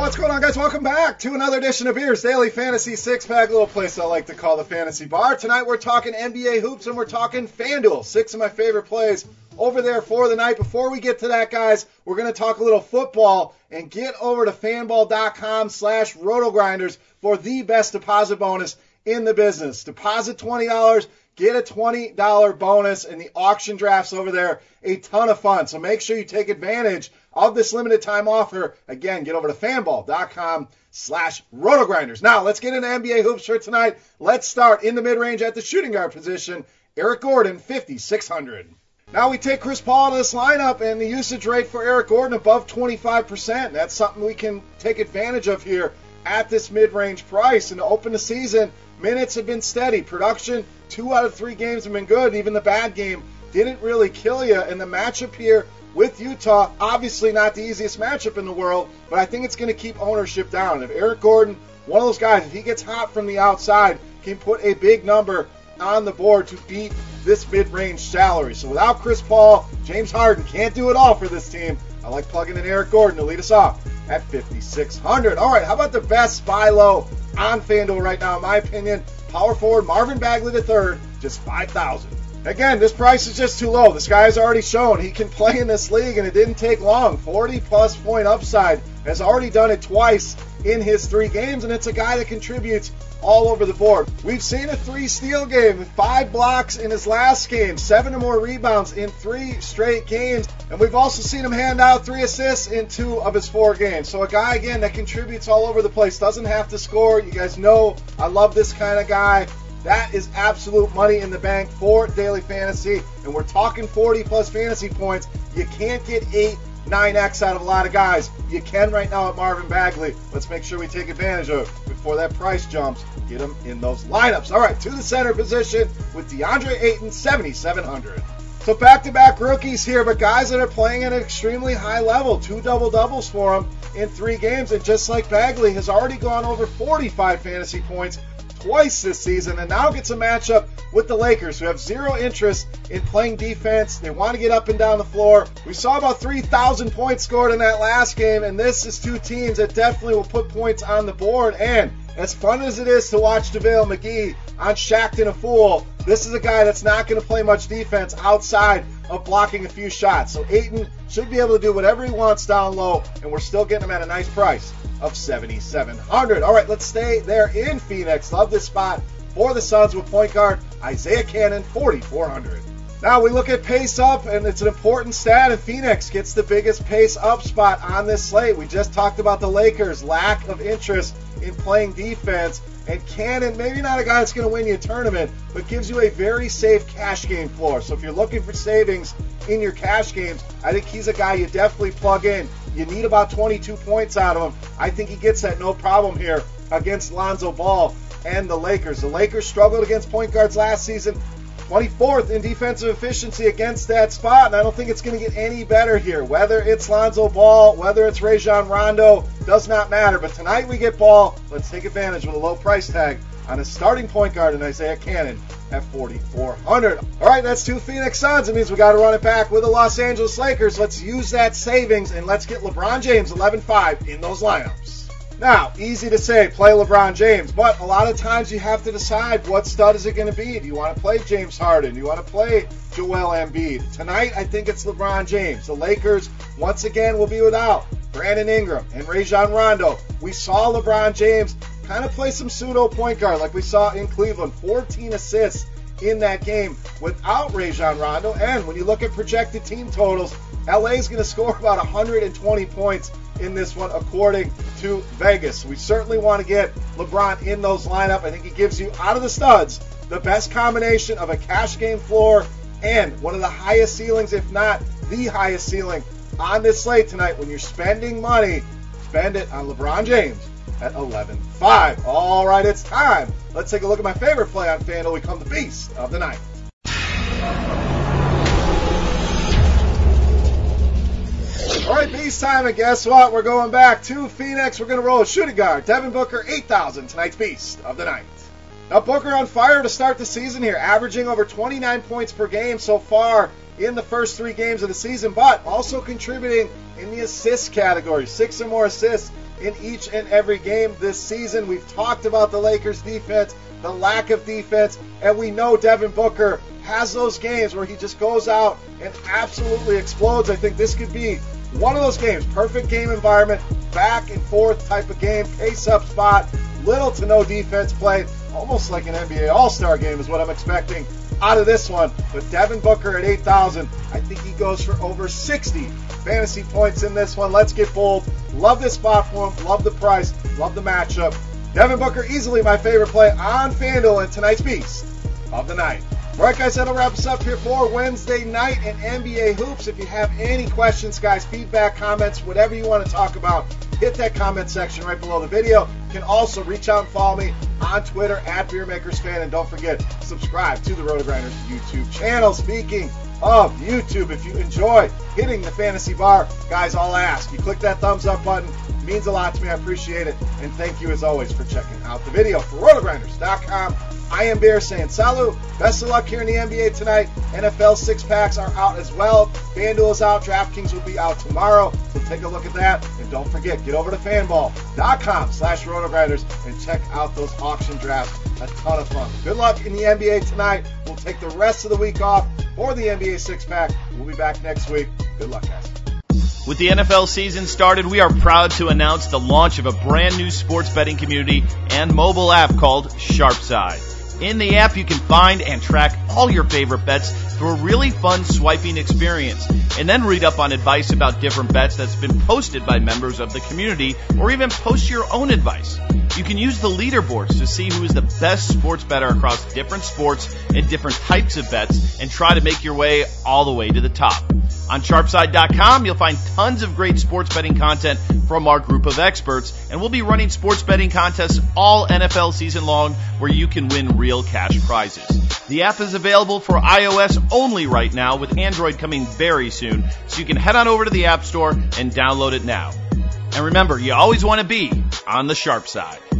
What's going on, guys? Welcome back to another edition of Beers Daily Fantasy Six-Pack, little place I like to call the Fantasy Bar. Tonight we're talking NBA hoops and we're talking FanDuel. 6 of my favorite plays over there for the night. Before we get to that, guys, we're going to talk a little football and get over to fanball.com/rotogrinders for the best deposit bonus in the business. Deposit $20, get a $20 bonus, and the auction drafts over there, a ton of fun. So make sure you take advantage of this limited time offer. Again, get over to fanball.com/rotogrinders. Now, let's get into NBA hoops for tonight. Let's start in the mid-range at the shooting guard position. Eric Gordon, 5,600. Now we take Chris Paul to this lineup, and the usage rate for Eric Gordon above 25%. That's something we can take advantage of here at this mid-range price. And to open the season, minutes have been steady. Production, 2 out of 3 games have been good. Even the bad game didn't really kill you. And the matchup here with Utah, obviously not the easiest matchup in the world, but I think it's going to keep ownership down. If Eric Gordon, one of those guys, if he gets hot from the outside, can put a big number on the board to beat this mid-range salary. So without Chris Paul, James Harden can't do it all for this team. I like plugging in Eric Gordon to lead us off at 5,600. All right, how about the best buy low on FanDuel right now, in my opinion? Power forward Marvin Bagley III, just 5,000. Again, this price is just too low. This guy has already shown he can play in this league, and it didn't take long. 40-plus point upside, has already done it twice in his 3 games, and it's a guy that contributes all over the board. We've seen a 3-steal game with 5 blocks in his last game, 7 or more rebounds in 3 straight games, and we've also seen him hand out 3 assists in 2 of his 4 games. So a guy, again, that contributes all over the place, doesn't have to score. You guys know I love this kind of guy. That is absolute money in the bank for daily fantasy, and we're talking 40-plus fantasy points. You can't get 8, 9x out of a lot of guys. You can right now at Marvin Bagley. Let's make sure we take advantage of it before that price jumps. Get him in those lineups. All right, to the center position with DeAndre Ayton, 7,700. So back-to-back rookies here, but guys that are playing at an extremely high level. 2 double-doubles for him in 3 games, and just like Bagley, has already gone over 45 fantasy points twice this season, and now gets a matchup with the Lakers, who have zero interest in playing defense. They want to get up and down the floor. We saw about 3,000 points scored in that last game, and this is 2 teams that definitely will put points on the board. And as fun as it is to watch JaVale McGee on Shaqtin' a Fool, this is a guy that's not going to play much defense outside of blocking a few shots. So Ayton should be able to do whatever he wants down low, and we're still getting him at a nice price of 7,700. All right, let's stay there in Phoenix. Love this spot for the Suns with point guard Isaiah Canaan, 4,400. Now we look at pace up, and it's an important stat, and Phoenix gets the biggest pace up spot on this slate. We just talked about the Lakers' lack of interest in playing defense, and Cannon, maybe not a guy that's going to win you a tournament, but gives you a very safe cash game floor. So if you're looking for savings in your cash games, I think he's a guy you definitely plug in. You need about 22 points out of him. I think he gets that no problem here against Lonzo Ball and the Lakers. The Lakers struggled against point guards last season, 24th in defensive efficiency against that spot, and I don't think it's going to get any better here. Whether it's Lonzo Ball, whether it's Rajon Rondo, does not matter. But tonight we get Ball. Let's take advantage with a low price tag on a starting point guard in Isaiah Canaan at 4,400. All right, that's 2 Phoenix Suns. It means we got to run it back with the Los Angeles Lakers. Let's use that savings, and let's get LeBron James, 11.5, in those lineups. Now, easy to say, play LeBron James, but a lot of times you have to decide what stud is it going to be. Do you want to play James Harden? Do you want to play Joel Embiid? Tonight, I think it's LeBron James. The Lakers, once again, will be without Brandon Ingram and Rajon Rondo. We saw LeBron James kind of play some pseudo point guard like we saw in Cleveland. 14 assists in that game without Rajon Rondo. And when you look at projected team totals, LA is going to score about 120 points in this one, according to Vegas. We certainly want to get LeBron in those lineup. I think he gives you, out of the studs, the best combination of a cash game floor and one of the highest ceilings, if not the highest ceiling, on this slate tonight. When you're spending money, spend it on LeBron James at 11.5. All right, it's time. Let's take a look at my favorite play on FanDuel. We come the beast of the night. All right, beast time, and guess what? We're going back to Phoenix. We're going to roll a shooting guard. Devin Booker, 8,000, tonight's beast of the night. Now, Booker on fire to start the season here, averaging over 29 points per game so far in the first 3 games of the season, but also contributing in the assist category. 6 or more assists in each and every game this season. We've talked about the Lakers' defense, the lack of defense, and we know Devin Booker has those games where he just goes out and absolutely explodes. I think this could be one of those games. Perfect game environment, back and forth type of game, pace-up spot, little to no defense play, almost like an NBA All-Star game is what I'm expecting out of this one. But Devin Booker at 8,000, I think he goes for over 60 fantasy points in this one. Let's get bold. Love this spot for him. Love the price. Love the matchup. Devin Booker, easily my favorite play on FanDuel and tonight's Beast of the Night. All right, guys, that'll wrap us up here for Wednesday night in NBA Hoops. If you have any questions, guys, feedback, comments, whatever you want to talk about, hit that comment section right below the video. You can also reach out and follow me on Twitter at BeerMakersFan. And don't forget, subscribe to the RotoGrinders YouTube channel. Speaking of YouTube, if you enjoy hitting the fantasy bar, guys, I'll ask. You click that thumbs up button. It means a lot to me. I appreciate it. And thank you, as always, for checking out the video. For RotoGrinders.com, I am Bear saying salut. Best of luck here in the NBA tonight. NFL six-packs are out as well. FanDuel is out. DraftKings will be out tomorrow. So take a look at that. And don't forget, get over to fanball.com/RotoGrinders and check out those auction drafts. A ton of fun. Good luck in the NBA tonight. We'll take the rest of the week off for the NBA six-pack. We'll be back next week. Good luck, guys. With the NFL season started, we are proud to announce the launch of a brand new sports betting community and mobile app called Sharpside. In the app, you can find and track all your favorite bets through a really fun swiping experience, and then read up on advice about different bets that's been posted by members of the community, or even post your own advice. You can use the leaderboards to see who is the best sports bettor across different sports and different types of bets, and try to make your way all the way to the top. On Sharpside.com, you'll find tons of great sports betting content from our group of experts, and we'll be running sports betting contests all NFL season long where you can win real cash prizes. The app is available for iOS only right now, with Android coming very soon, so you can head on over to the App Store and download it now. And remember, you always want to be on the sharp side.